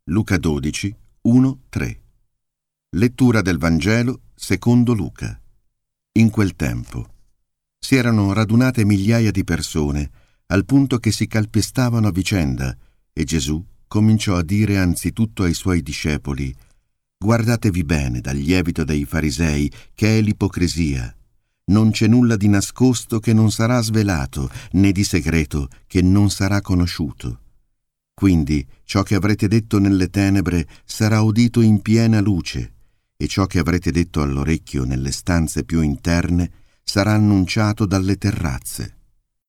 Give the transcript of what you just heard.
Luca 12, 1-3. Lettura del Vangelo secondo Luca. In quel tempo si erano radunate migliaia di persone, al punto che si calpestavano a vicenda, e Gesù cominciò a dire anzitutto ai suoi discepoli: «Guardatevi bene dal lievito dei farisei, che è l'ipocrisia. Non c'è nulla di nascosto che non sarà svelato, né di segreto che non sarà conosciuto. Quindi ciò che avrete detto nelle tenebre sarà udito in piena luce, e ciò che avrete detto all'orecchio nelle stanze più interne sarà annunciato dalle terrazze.